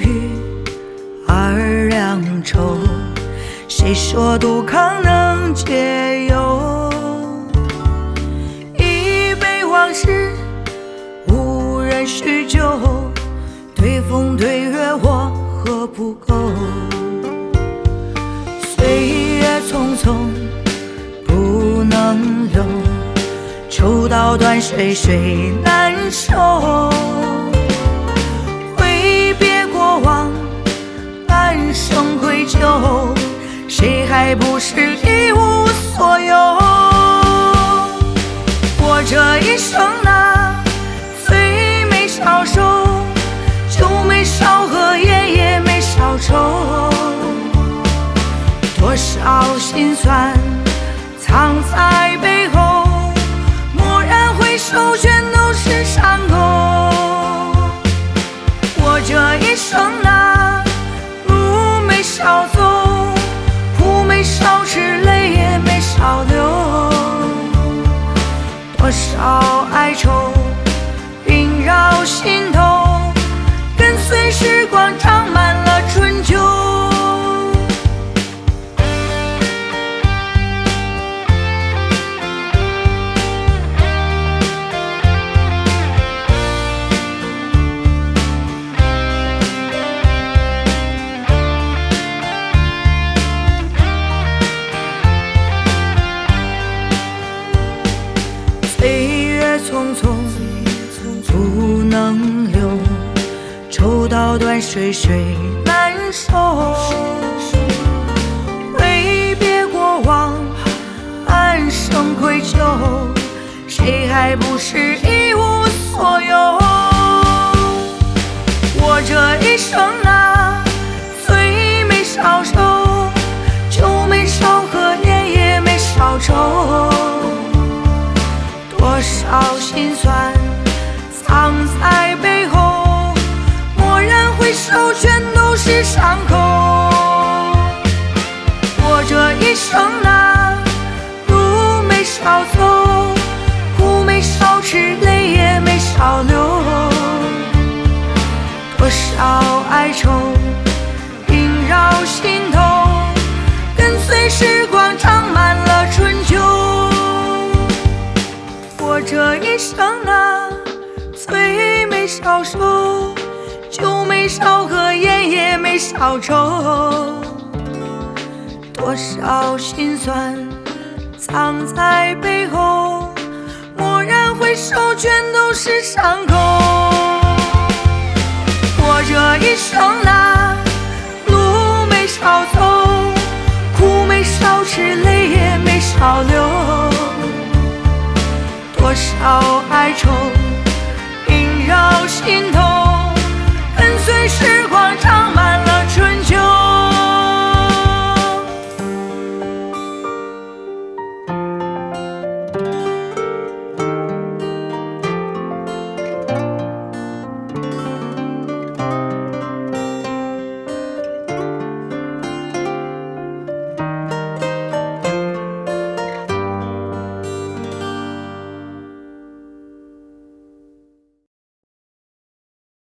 去二两愁，谁说杜康能解忧？一杯往事无人叙旧，对风对月我何不够？岁月匆匆不能留，抽刀断水水难收。挥别过往半生愧疚，谁还不是一无所有？我这一生啊，醉没少愁，酒没少喝，夜也没少愁。多少心酸藏在背后，蓦然回首，全都是伤口。我这一生啊，路没少走，苦没少吃，泪也没少流。多少哀愁萦绕心头，跟随时光长满了春秋。匆匆不能留，抽刀断水水难收。挥别过往半生愧疚，谁还不是一无所有？我这一生啊，醉没少愁，酒没少喝，夜也没少愁。多少心酸藏在背后，蓦然回首，全都是伤口。我这一生啊，路没少走，苦没少吃，泪也没少流。多少哀愁萦绕心头，跟随时光长满了春秋。我这一生啊，醉没少愁，酒没少喝，夜也没少愁。多少心酸藏在背后，蓦然回首，全都是伤口。我这一生啊，路没少走，苦没少吃，泪也没少流。多少哀愁萦绕心头，跟随时光长满了春秋。